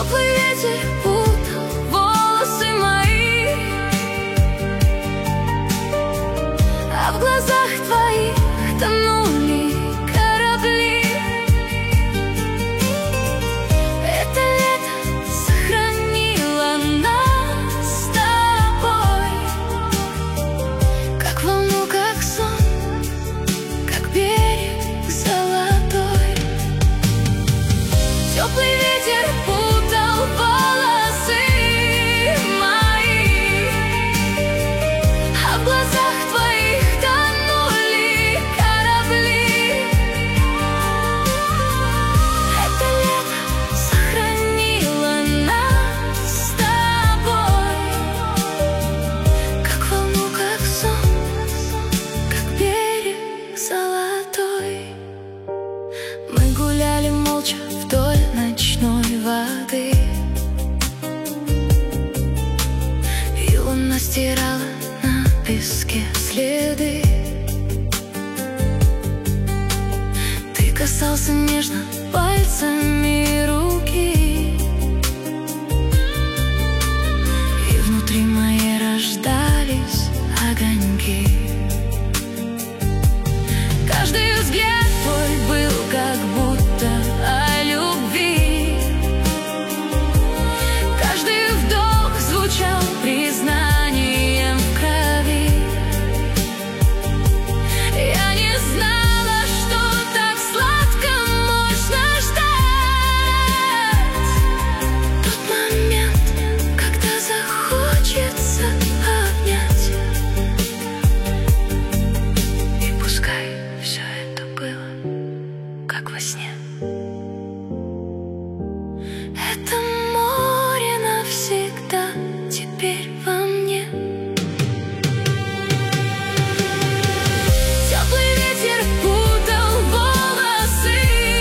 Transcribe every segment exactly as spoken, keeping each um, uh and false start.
Теплый ветер путал волосы мои, а в глазах твоих тонули корабли. Это лето сохранило нас с тобой, как волну, как сон, как берег золотой. Теплый ветер путал волосы мои, а в глазах твоих тонули корабли. Это лето сохранило нас с тобой, как волну, как сон, как берег золотой. Мы гуляли молча вдоль ночной воды, и луна стирала на песке следы. Ты касался нежно пальцами руки, и внутри моей рождались огоньки. Каждый взгляд твой был как будто о любви, каждый вдох звучал признанием в крови. Я не знала, что так сладко можно ждать тот момент, когда захочется обнять. И пускай все это было как во сне, это море навсегда теперь во мне. Теплый ветер путал волосы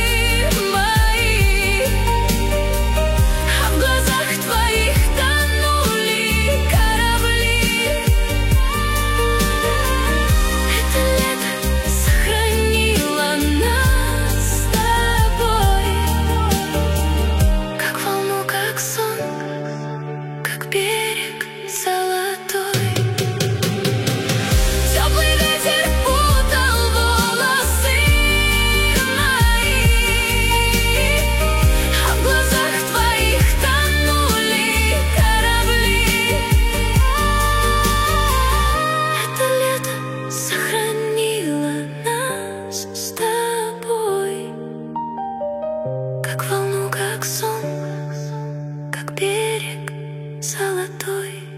мои, а в глазах твоих тонули корабли. Это лето сохранило нас с тобой, как волну, как сон, как берег золотой. Теплый ветер путал волосы мои, а в глазах твоих тонули корабли. Это лето сохранило нас с тобой, как волну, как сон, как берег золотой.